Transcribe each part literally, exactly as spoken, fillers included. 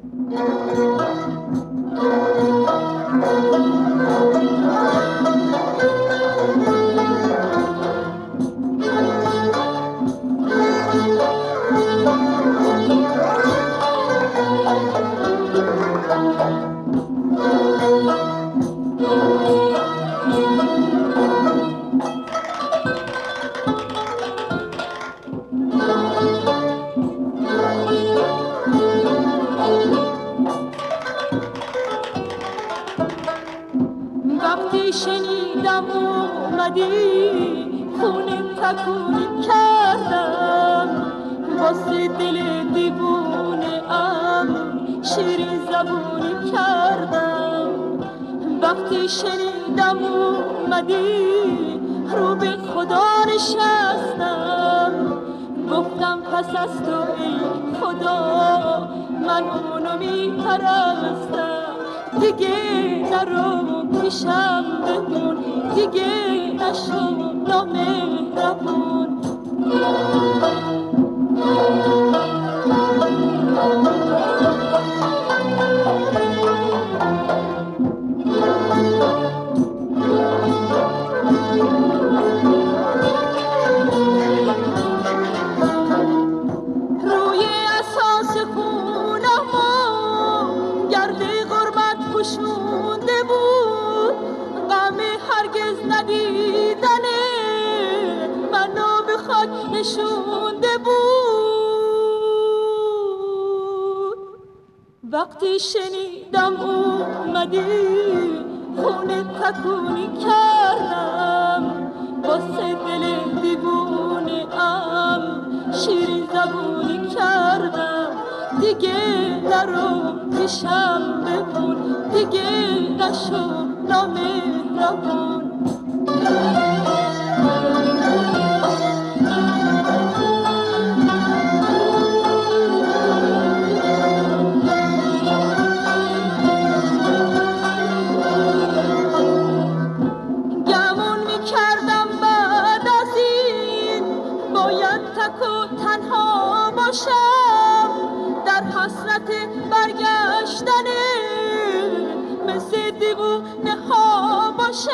وقتی شنیدم اومدی خونه تکونی کردم، واسه دل دیوونه ام شیرین زبونی کردم. وقتی شنیدم اومدی رو به خدا نشستم، گفتم پس از تو ای خدا من اونو میپرستم. دیگه نرو پیشم بمون، دیگه نشو نامهربون. روی اساس خونمو گرد غربت پوشونده بود، غم هرگز ندیدنه منو به خاک نشونده بود. وقتی شنیدم اومدی خونه تکونی کردم، واسه دل دیوونه ام شیرین زبونی کردم. دیگه نرو پیشم بمون، دیگه نشو نامهربون. گمون میکردم بعد از این باید تک و تنها باشم، در حسرت برگشتنه مثل دیوونه ها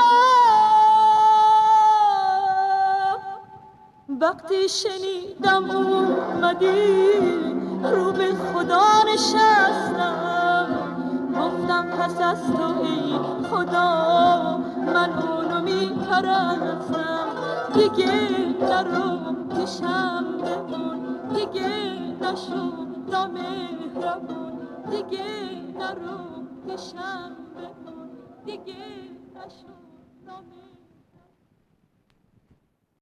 باشم. وقتی شنیدم اومدی رو به خدا نشستم، گفتم پس از تو ای خدا من اونو میپرستم. دیگه نرو پیشم بمون، دیگه نشو نامهربون. دیگه نرو پیشم بمون، دیگه نشو نامهربون.